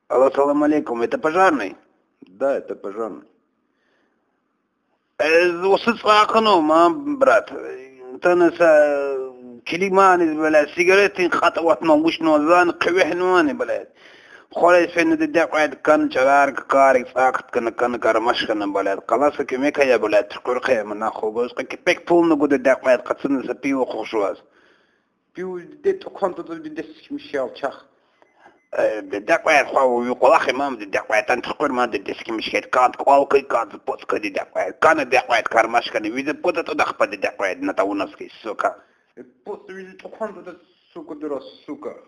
Алло, салам алейкум, это пожарный? Да, это пожарный. Осы цақыну, брат. Танаса كلماني بلا سيجارتين خطوات ما وش نوزان قوي نواني بلا خلاص فين ده قاعد كان شرار كاري ساكت كان كرمش كان بلا خلاص كمية كيا بلا تقول خير من أخو بس كيف طول نقول ده قاعد قصنا سبيو خوشواز بيو ده تقانتو ده مشيال شخ ده قاعد خو يقول أخي ما ده قاعد تنتقل ما ده سكي مش كانت قال كي كانت بوس كده ده قاعد كان ده قاعد كرمش كان ويد بوت تدخل ده قاعد نتاونس كي سوكا После видеть тукан, это сука, дыра, сука.